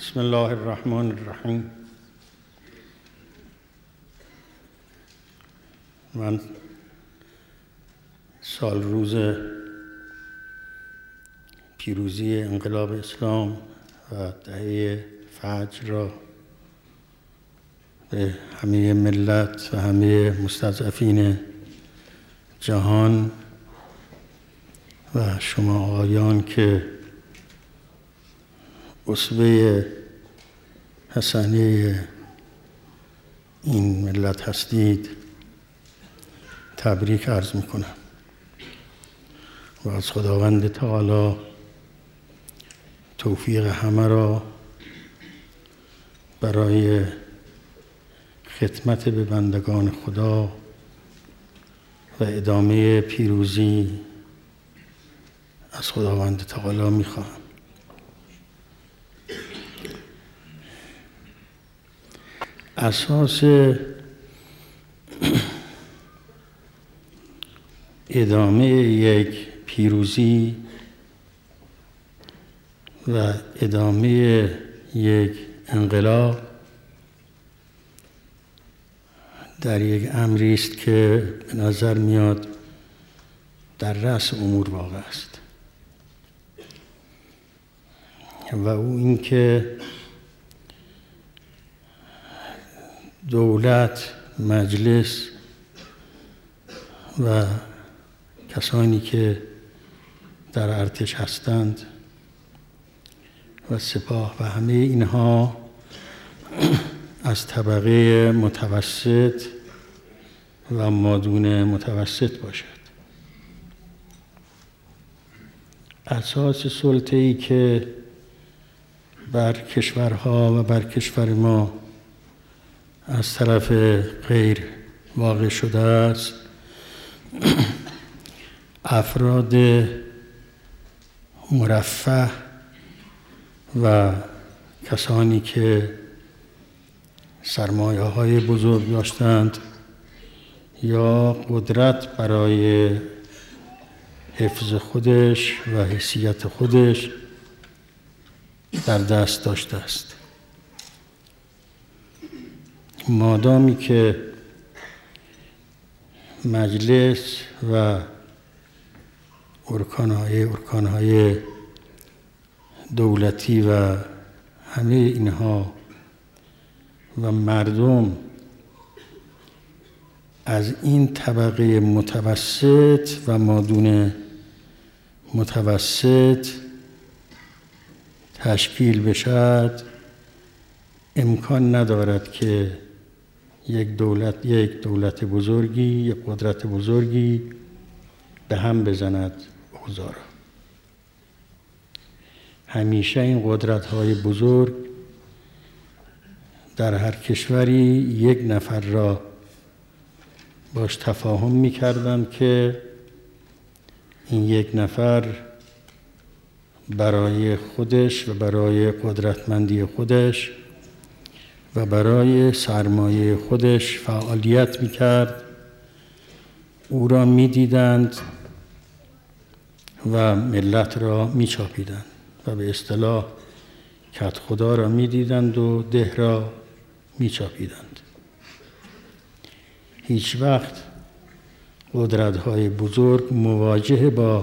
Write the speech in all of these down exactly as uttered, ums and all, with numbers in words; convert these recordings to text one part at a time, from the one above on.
بسم الله الرحمن الرحیم. من سال روز پیروزی انقلاب اسلام و دهه فجر را به همه ملت و همه مستضعفین جهان و شما آقایان که اسوه حسنه این ملت هستید تبریک عرض میکنم و از خداوند تعالی توفیق همه را برای خدمت به بندگان خدا و ادامه پیروزی از خداوند تعالی میخواهم. اساس ادامه یک پیروزی و ادامه یک انقلاب در یک امری است که به نظر میاد در رأس امور واقع است و او این که دولت، مجلس و کسانی که در ارتش هستند و سپاه و همه اینها از طبقه متوسط و مادون متوسط باشد. اساس سلطه‌ای که بر کشورها و بر کشور ما از طرف غیر واقع شده است افراد مرفه و کسانی که سرمایه های بزرگ داشتند یا قدرت برای حفظ خودش و حیثیت خودش در دست داشته است. مادامی که مجلس و ارکانهای ارکانهای دولتی و همه اینها و مردم از این طبقه متوسط و مادون متوسط تشکیل بشد، امکان ندارد که یک دولت یک دولت بزرگی یک قدرت بزرگی به هم بزند اوضاع را. همیشه این قدرت‌های بزرگ در هر کشوری یک نفر را باش تفاهم می‌کردند که این یک نفر برای خودش و برای قدرتمندی خودش و برای سرمایه خودش فعالیت می‌کرد. او را می‌دیدند و ملت را می‌چاپیدند و به اصطلاح کدخدا را می‌دیدند و ده را می‌چاپیدند. هیچ وقت قدرت‌های بزرگ مواجه با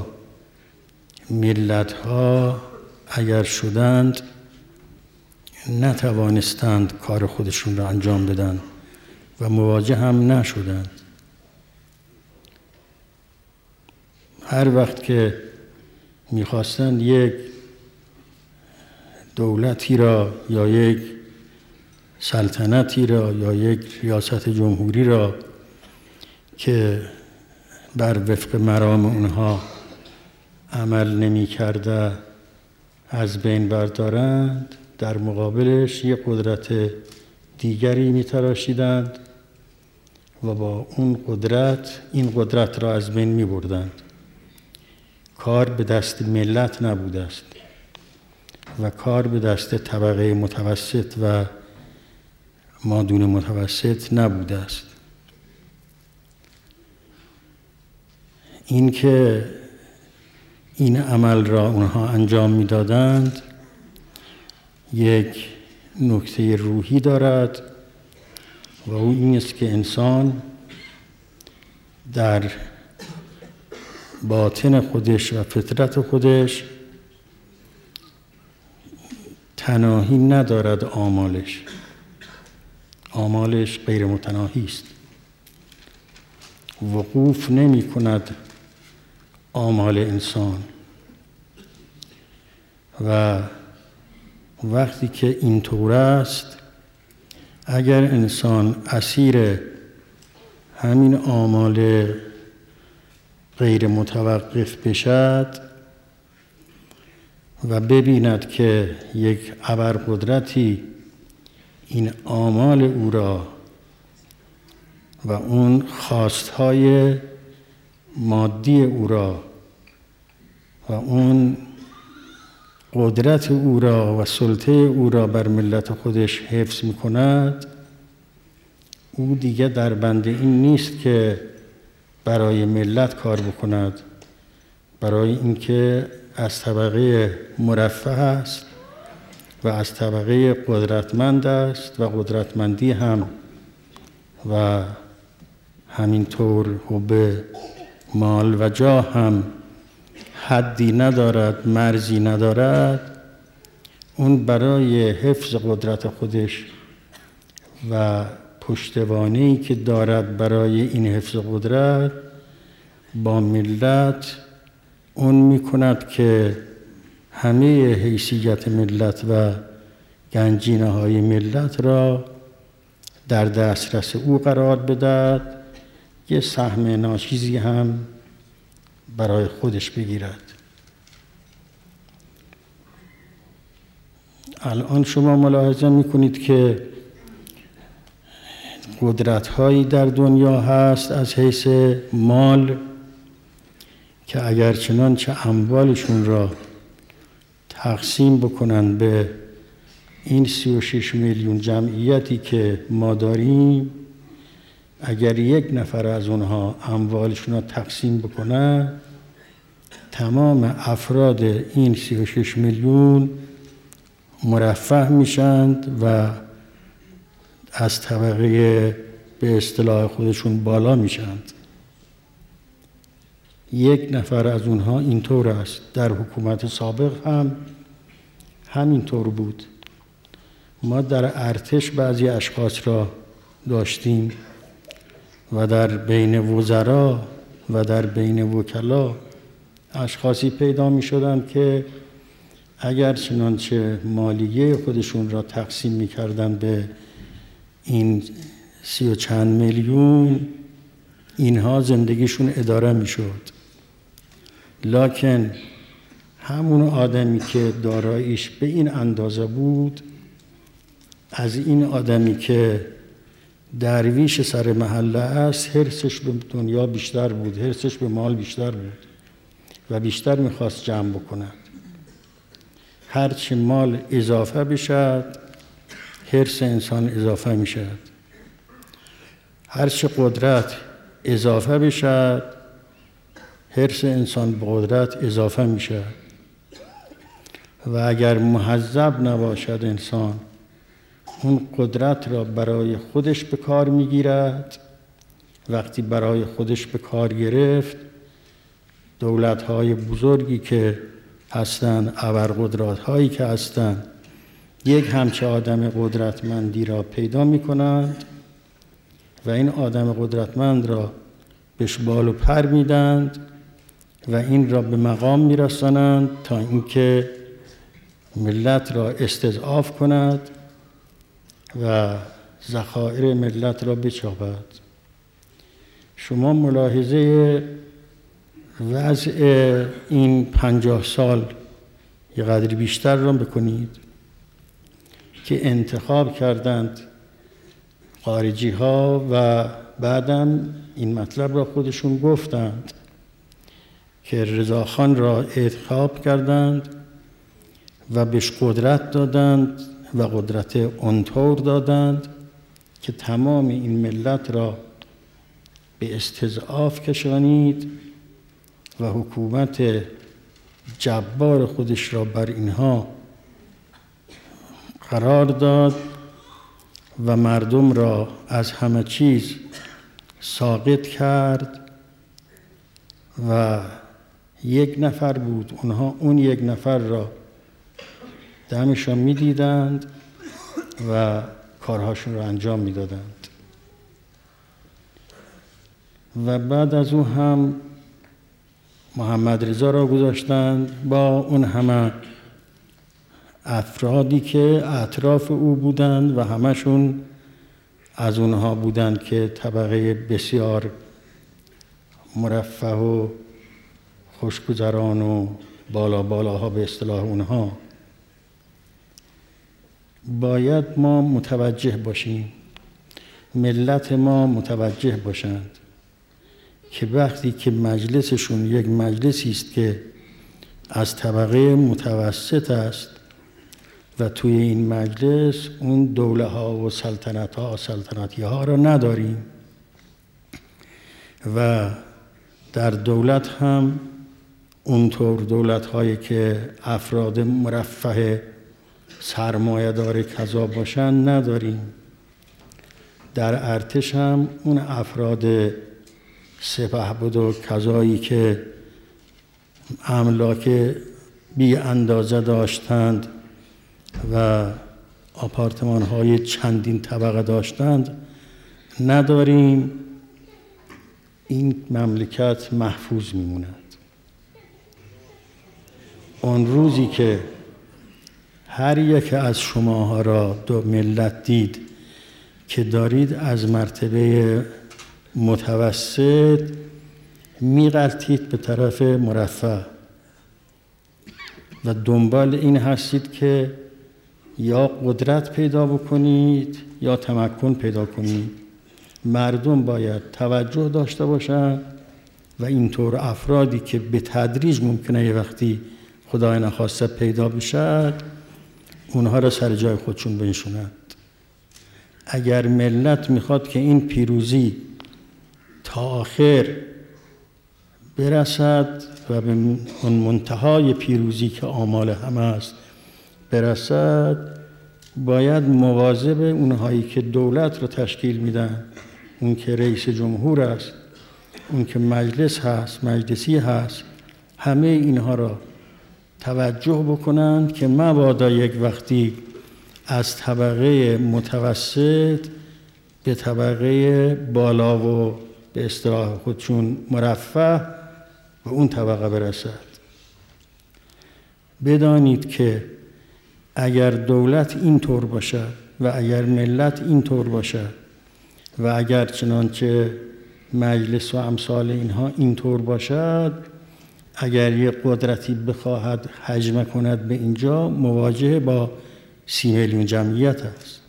ملت‌ها اگر شدند نتوانستند کار خودشون را انجام بدن و مواجه هم نشدند. هر وقت که میخواستند یک دولتی را یا یک سلطنتی را یا یک ریاست جمهوری را که بر وفق مرام اونها عمل نمی کرده از بین بردارند، در مقابلش یک قدرت دیگری می تراشیدند و با اون قدرت این قدرت را از بین می بردند. کار به دست ملت نبوده است و کار به دست طبقه متوسط و مادون متوسط نبوده است. این که این عمل را اونها انجام میدادند یک نکته روحی دارد و او این است که انسان در باطن خودش و فطرت خودش تناهی ندارد. آمالش آمالش غیر متناهی است، وقوف نمی کند آمال انسان. و وقتی که اینطور است، اگر انسان اسیر همین آمال غیر متوقف بشد و ببیند که یک ابرقدرتی این آمال او را و اون خواستهای مادی او را و اون قدرت او را و سلطه او را بر ملت خودش حفظ می کند، او دیگه در بند این نیست که برای ملت کار بکند، برای اینکه از طبقه مرفه است و از طبقه قدرتمند است و قدرتمندی هم و همینطور حب مال و جاه هم حدی ندارد، مرزی ندارد. اون برای حفظ قدرت خودش و پشتوانه‌ای که دارد برای این حفظ قدرت با ملت اون میکند که همه حیثیت ملت و گنجینه های ملت را در دسترس او قرار بدهد، یه سهم ناچیزی هم برای خودش بگیرد. الان شما ملاحظه میکنید که قدرت هایی در دنیا هست از حیث مال که اگر چنانچه اموالشون را تقسیم بکنن به این سی و شش میلیون جمعیتی که ما داریم، اگر یک نفر از اونها اموالشون را تقسیم بکنن، تمام افراد این سی و شش میلیون مرفه میشند و از طبقه به اصطلاح خودشون بالا میشند. یک نفر از اونها اینطور است. در حکومت سابق هم همینطور بود. ما در ارتش بعضی اشخاص را داشتیم و در بین وزرا و در بین وکلا اشخاصی پیدا می شدند که اگر چنانچه مالیه خودشون را تقسیم می کردن به این سی و چند میلیون، اینها زندگیشون اداره می شد. لکن همون آدمی که داراییش به این اندازه بود، از این آدمی که درویش سر محله است، حرصش به دنیا بیشتر بود، حرصش به مال بیشتر بود و بیشتر میخواست جمع بکند. هرچی مال اضافه بشد، حرص انسان اضافه میشد. هرچی قدرت اضافه بشد، حرص انسان به قدرت اضافه میشد. و اگر مهذب نباشد انسان، اون قدرت را برای خودش به کار میگیرد. وقتی برای خودش به کار گرفت، دولت‌های بزرگی که هستند، ابرقدرت‌هایی که هستند، یک همچه آدم قدرتمندی را پیدا می‌کنند و این آدم قدرتمند را بهش بال و پر میدند و این را به مقام میرسانند تا اینکه ملت را استضعاف کند و ذخایر ملت را بچابد. شما ملاحظه وضع این پنجاه سال یه قدری بیشتر را بکنید که انتخاب کردند خارجی ها و بعدم این مطلب را خودشون گفتند که رضاخان را انتخاب کردند و بهش قدرت دادند و قدرت اونطور دادند که تمام این ملت را به استضعاف کشانید و حکومت جبار خودش را بر اینها قرار داد و مردم را از همه چیز ساقط کرد و یک نفر بود. اونها اون یک نفر را دمشان می‌دیدند و کارهاشون را انجام می‌دادند. و بعد از او هم محمد رضا را گذاشتند با اون همه افرادی که اطراف او بودند و همشون از اونها بودند که طبقه بسیار مرفه و خوشگذران و بالا بالاها به اصطلاح اونها. باید ما متوجه باشیم، ملت ما متوجه باشند که وقتی که مجلسشون یک مجلسی است که از طبقه متوسط است و توی این مجلس اون دوله ها و سلطنت ها سلطنتی ها را نداریم و در دولت هم اونطور دولت هایی که افراد مرفه سرمایه دار کذا باشن نداریم. در ارتش هم اون افراد سپهبد و کذایی که املاک بی اندازه داشتند و آپارتمان های چندین طبقه داشتند نداریم. این مملکت محفوظ میموند. اون روزی که هر یک از شماها را دو ملت دید که دارید از مرتبه متوسط میغلطید به طرف مرفه و دنبال این هستید که یا قدرت پیدا بکنید یا تمکن پیدا کنید، مردم باید توجه داشته باشند و اینطور افرادی که به تدریج ممکنه یه وقتی خدای نخواسته پیدا بشد اونها را سر جای خودشون بنشونند. اگر ملت میخواد که این پیروزی تا آخر برسد و به اون منتهای پیروزی که آمال همه است برسد، باید مواظب اونهایی که دولت رو تشکیل میدن، اون که رئیس جمهور است، اون که مجلس هست، مجلسی هست، همه اینها را توجه بکنند که مبادا یک وقتی از طبقه متوسط به طبقه بالا و به اصطلاح خودشون مرفه به اون طبقه برسد. بدانید که اگر دولت اینطور باشد و اگر ملت اینطور باشد و اگر چنانچه مجلس و امثال اینها اینطور باشد، اگر یک قدرتی بخواهد هجمه کند به اینجا، مواجه با سی میلیون جمعیت است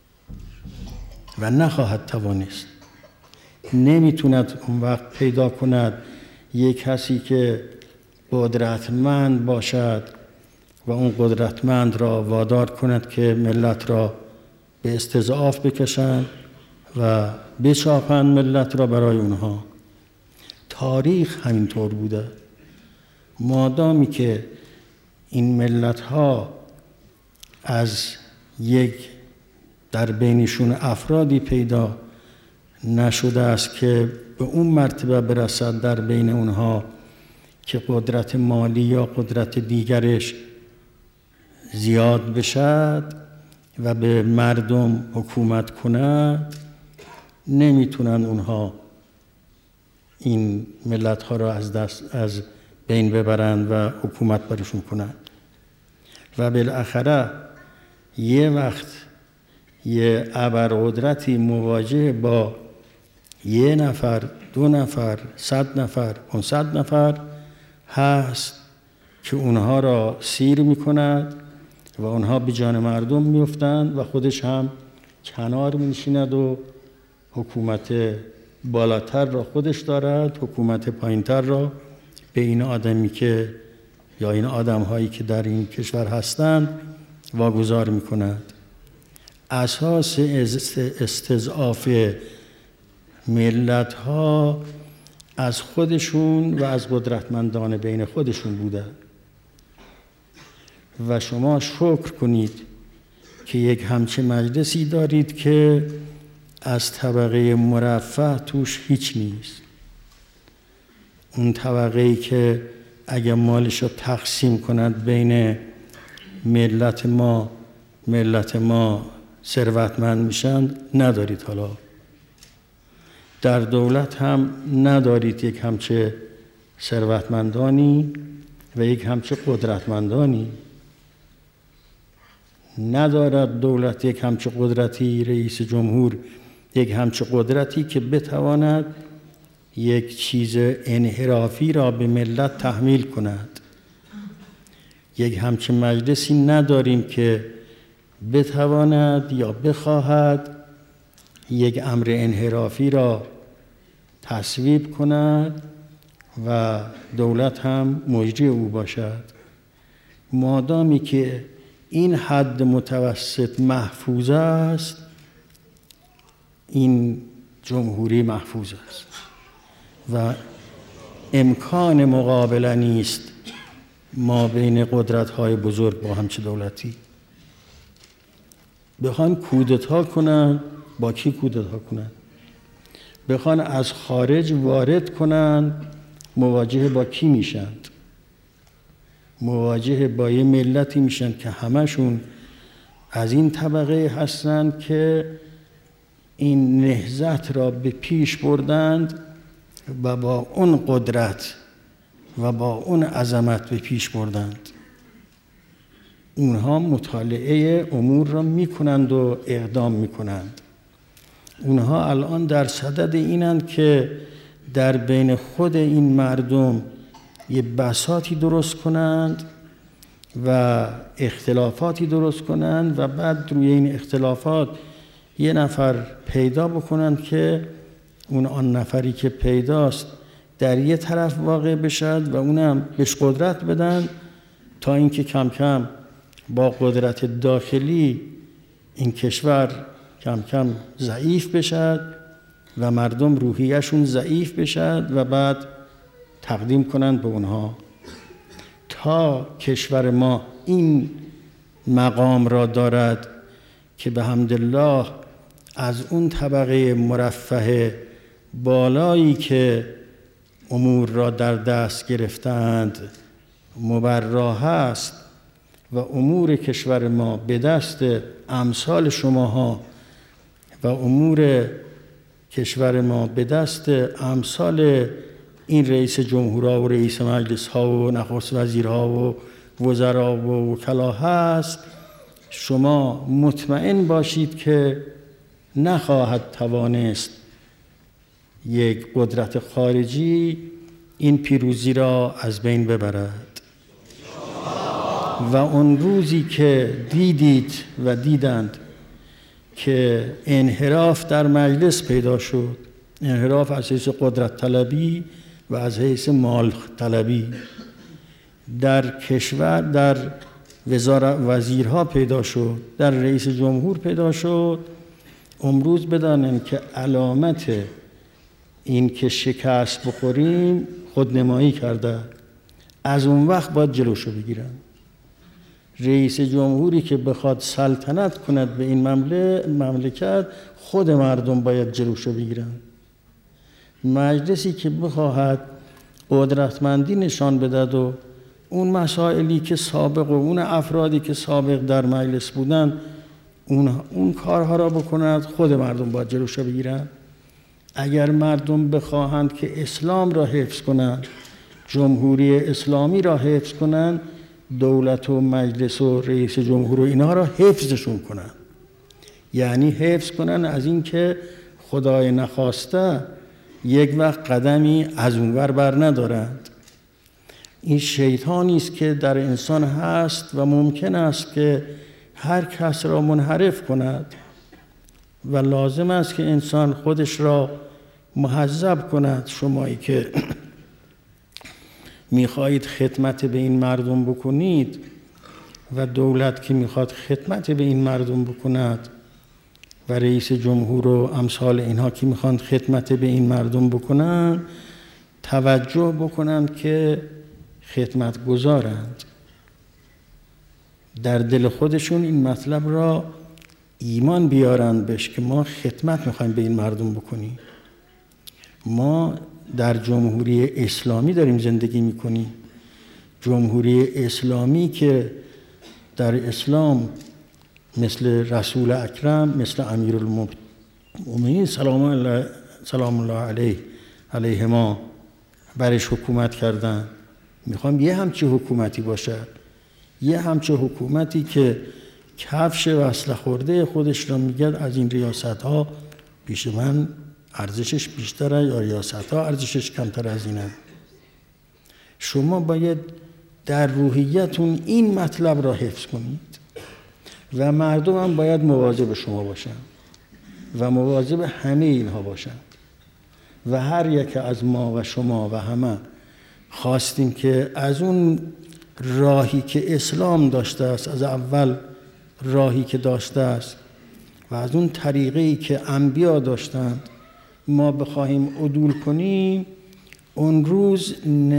و نخواهد توانست. نمیتوند اون وقت پیدا کند یک کسی که قدرتمند باشد و اون قدرتمند را وادار کند که ملت را به استضعاف بکشند و بچاپند ملت را برای اونها. تاریخ همینطور بوده. مادامی که این ملت ها از یک در بینشون افرادی پیدا نشده است که به اون مرتبه برسد در بین اونها که قدرت مالی یا قدرت دیگرش زیاد بشد و به مردم حکومت کند، نمیتونن اونها این ملت ها را از دست از بین ببرند و حکومت برشون کنند. و بالاخره یه وقت یه ابرقدرتی مواجه با یه نفر، دو نفر، صد نفر، پانصد نفر هست که اونها را سیر میکند و اونها به جان مردم میفتند و خودش هم کنار میشیند و حکومت بالاتر را خودش دارد، حکومت پایینتر را به این آدمی که یا این آدم هایی که در این کشور هستند واگذار میکند. اساس استضعاف ملت ها از خودشون و از قدرتمندان بین خودشون بوده و شما شکر کنید که که یک همچه مجلسی دارید که از طبقه مرفه توش هیچ نیست. اون طبقه‌ای که اگر مالش رو تقسیم کند بین ملت ما ملت ما ثروتمند میشن ندارید. حالا در دولت هم ندارید یک همچه ثروتمندانی و یک همچه قدرتمندانی. ندارد دولت یک همچه قدرتی، رئیس جمهور یک همچه قدرتی که بتواند یک چیز انحرافی را به ملت تحمیل کند. یک همچه مجلسی نداریم که بتواند یا بخواهد یک امر انحرافی را تصویب کند و دولت هم مجری او باشد. مادامی که این حد متوسط محفوظ است، این جمهوری محفوظ است و امکان مقابله نیست ما بین قدرت‌های بزرگ با همچه دولتی. بخوان کودتا کنن، با کی کودتا کنن؟ بخوان از خارج وارد کنن، مواجه با کی میشند؟ مواجه با یه ملتی میشن که همشون از این طبقه هستند که این نهضت را به پیش بردند و با اون قدرت و با اون عظمت به پیش بردند. اونها مطالعه امور را میکنند و اقدام میکنند. اونها الان در صدد اینند که در بین خود این مردم یه بساطی درست کنند و اختلافاتی درست کنند و بعد روی این اختلافات یه نفر پیدا بکنند که اون آن نفری که پیداست در یه طرف واقع بشد و اونم بهش قدرت بدن تا اینکه کم کم با قدرت داخلی این کشور کم کم ضعیف بشد و مردم روحیه‌شون ضعیف بشد و بعد تقدیم کنند به اونها. تا کشور ما این مقام را دارد که به حمدالله از اون طبقه مرفه بالایی که امور را در دست گرفتند مبرا هست و امور کشور ما به دست امثال شماها و امور کشور ما به دست امثال این رئیس جمهورها و رئیس مجلس ها و نخست وزیرها و وزرا و وکلا هست، شما مطمئن باشید که نخواهد توانست یک قدرت خارجی این پیروزی را از بین ببرد. و اون روزی که دیدید و دیدند که انحراف در مجلس پیدا شد، انحراف از حیث قدرت طلبی و از حیث مال طلبی در کشور، در وزارت وزیرها پیدا شد، در رئیس جمهور پیدا شد، امروز بدانیم که علامت این که شکست بخوریم خودنمایی کرده. از اون وقت باید جلوشو بگیرن. رئیس جمهوری که بخواد سلطنت کند به این مملکت، خود مردم باید جلوشو بگیرن. مجلسی که بخواهد قدرتمندی نشان بدهد و اون مسائلی که سابق و اون افرادی که سابق در مجلس بودن اون, اون کارها را بکنند، خود مردم باید جلوشو بگیرن. اگر مردم بخواهند که اسلام را حفظ کنند، جمهوری اسلامی را حفظ کنند، دولت و مجلس و رئیس جمهور و اینها را حفظشون کنند. یعنی حفظ کنند از این که خدای نخواسته یک وقت قدمی از اونور بر ندارند. این شیطانی است که در انسان هست و ممکن است که هر کس را منحرف کند و لازم است که انسان خودش را مهذب کند. شمایی که میخواهید خدمت به این مردم بکنید و دولت که میخواد خدمت به این مردم بکند و رئیس جمهور و امثال اینها که میخوان خدمت به این مردم بکنن، توجه بکنند که خدمت گذارند. در دل خودشون این مطلب را ایمان بیارند بهش که ما خدمت میخوایم به این مردم بکنیم. ما در جمهوری اسلامی داریم زندگی میکنیم، جمهوری اسلامی که در اسلام مثل رسول اکرم، مثل امیرالمؤمنین سلام الله سلام الله علیه علیه ما برش حکومت کردن. میخوام یه همچه حکومتی باشد، یه همچه حکومتی که کفش وصله خورده خودش را میگه از این ریاست ها پیش من ارزشش بیشتره یا ریاست ها ارزشش کمتر از اینه. شما باید در روحیتون این مطلب را حفظ کنید و مردم هم باید مواظب شما باشن و مواظب همه اینها باشن و هر یک از ما و شما و همه خواستیم که از اون راهی که اسلام داشته است، از اول راهی که داشته است و از اون طریقه‌ای که انبیا داشتند ما بخواهیم عدول کنیم، اون روز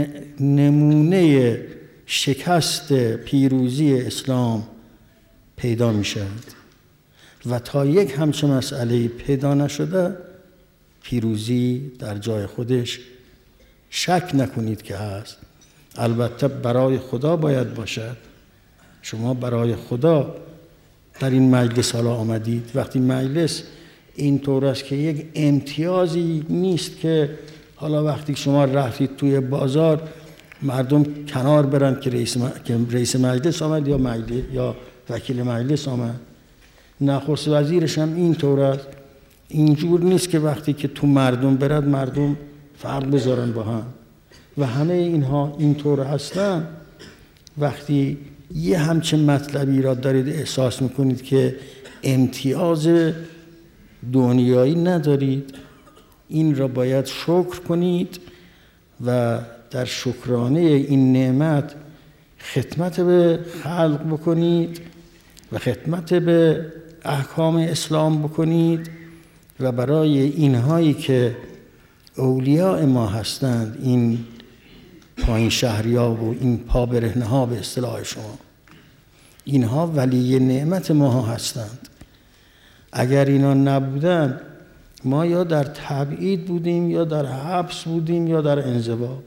نمونه شکست پیروزی اسلام پیدا می شود و تا یک همچه مسئله پیدا نشده پیروزی در جای خودش شک نکنید که هست. البته برای خدا باید باشد. شما برای خدا در این مجلس حالا آمدید. وقتی مجلس این طور است که یک امتیازی نیست که حالا وقتی شما رفتید توی بازار مردم کنار برند که رئیس, م... که رئیس مجلس آمد یا مجلس یا وکیل مجلس آمد. نخست وزیرش هم این طور است. اینجور نیست که وقتی که تو مردم برد مردم فرق بذارن با هم و همه اینها اینطور هستن. وقتی یه همچین مطلبی را دارید احساس میکنید که امتیاز دنیایی ندارید، این را باید شکر کنید و در شکرانه این نعمت خدمت به خلق بکنید و خدمت به احکام اسلام بکنید و برای اینهایی که اولیاء ما هستند، این پایین شهریا و این پا برهنه ها به اصطلاح شما، اینها ولی نعمت ما هستند. اگر اینا نبودند ما یا در تبعید بودیم یا در حبس بودیم یا در انزوا.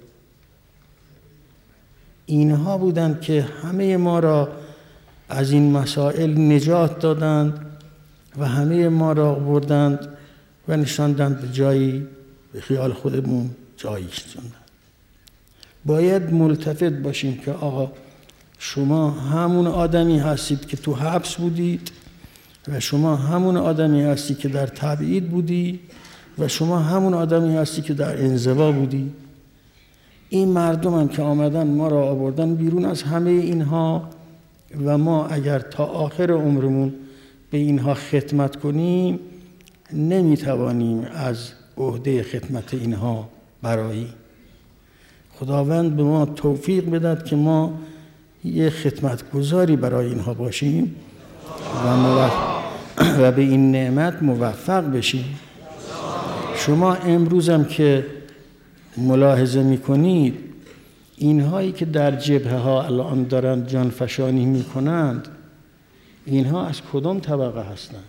اینها بودند که همه ما را از این مسائل نجات دادند و همه ما را بردند و نشاندند به جایی به خیال خودمون جایی نشاندند. باید ملتفت باشیم که آقا شما همون آدمی هستید که تو حبس بودید و شما همون آدمی هستی که در تبعید بودی و شما همون آدمی هستی که در انزوا بودی. این مردم هم که آمدن ما را آوردن بیرون از همه اینها و ما اگر تا آخر عمرمون به اینها خدمت کنیم نمیتوانیم از عهده خدمت اینها براییم. خداوند به ما توفیق بدهد که ما یه خدمتگزاری برای اینها باشیم و, موفق و به این نعمت موفق بشیم. شما امروز هم که ملاحظه میکنید اینهایی که در جبهه ها الان دارند جانفشانی میکنند اینها از کدام طبقه هستند؟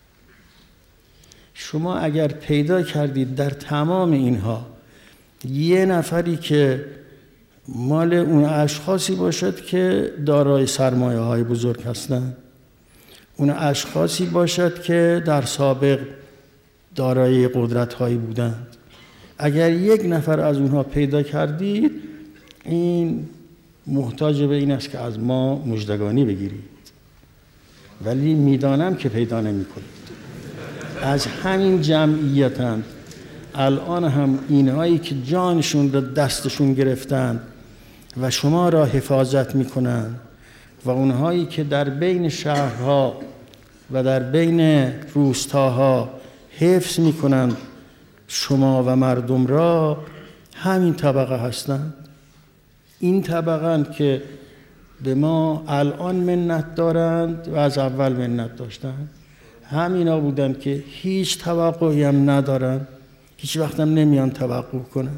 شما اگر پیدا کردید در تمام اینها یه نفری که مال اون اشخاصی باشد که دارای سرمایه های بزرگ هستند، اون اشخاصی باشد که در سابق دارای قدرت هایی بودند، اگر یک نفر از اونها پیدا کردید این محتاج به این است که از ما مژدگانی بگیرید، ولی میدانم که پیدا نمی کنید. از همین جمعیتند الان هم اینهایی که جانشون را دستشون گرفتند و شما را حفاظت میکنند و اونهایی که در بین شهرها و در بین روستاها حفظ میکنند شما و مردم را، همین طبقه هستند. این طبقه که به ما الان منت دارند و از اول منت داشتند. همینا بودند که هیچ توقعی هم ندارند، هیچ وقت هم نمیان توقع کنند.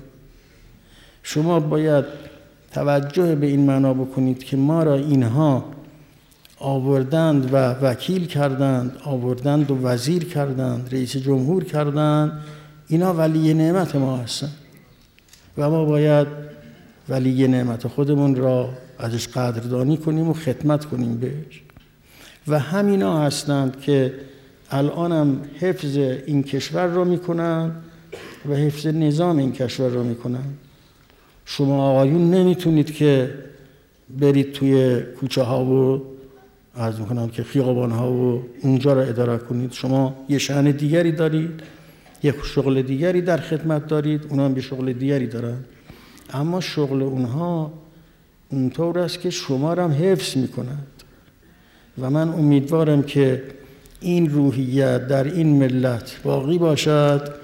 شما باید توجه به این معنا بکنید که ما را اینها آوردند و وکیل کردند، آوردند و وزیر کردند، رئیس جمهور کردند، اینا ولی نعمت ما هستند و ما باید ولی نعمت خودمون را ازش قدردانی کنیم و خدمت کنیم بهش. و همینا هستند که الان هم حفظ این کشور را میکنن و حفظ نظام این کشور را میکنن. شما آقایون نمیتونید که برید توی کوچه ها و عرض میکنم که خیابان ها و اونجا را اداره کنید. شما یه شأن دیگری دارید، یک شغل دیگری در خدمت دارید، اونا هم یه شغل دیگری دارن، اما شغل اونها اونطور است که شما را هم حفظ میکنند. و من امیدوارم که این روحیت در این ملت باقی باشد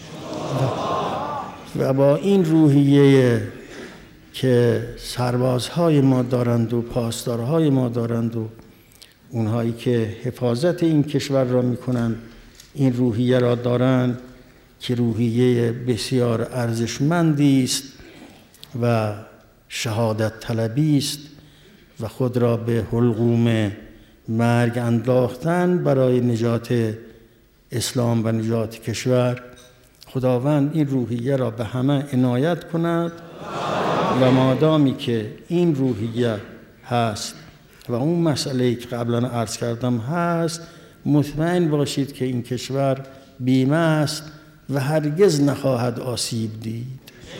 و با این روحیه که سربازهای ما دارند و پاسدارهای ما دارند و اونهایی که حفاظت این کشور را میکنند این روحیه را دارند که روحیه بسیار ارزشمندی است و شهادت طلبی است و خود را به حلقوم مرگ انداختن برای نجات اسلام و نجات کشور. خداوند این روحیه را به همه عنایت کند و مادامی که این روحیه هست و اون مسئله که قبلا عرض کردم هست، مطمئن باشید که این کشور بیمه است و هرگز نخواهد آسیب دید.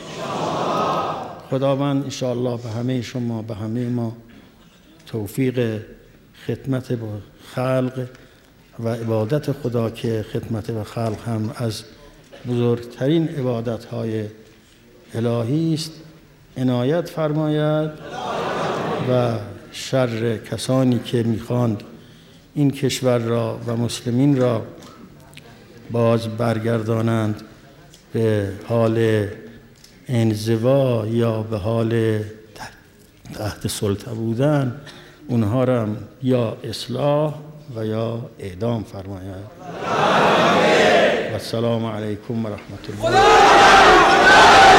خداوند انشاءالله به همه شما، به همه ما توفیق خدمت به خلق و عبادت خدا که خدمت به خلق هم از بزرگترین عبادت‌های الهی است عنایت فرماید و شر کسانی که می‌خواند این کشور را و مسلمین را باز برگردانند به حال انزوا یا به حال تحت سلطه بودن، اونها را یا اصلاح و یا اعدام فرماید. و السلام علیکم و رحمت الله.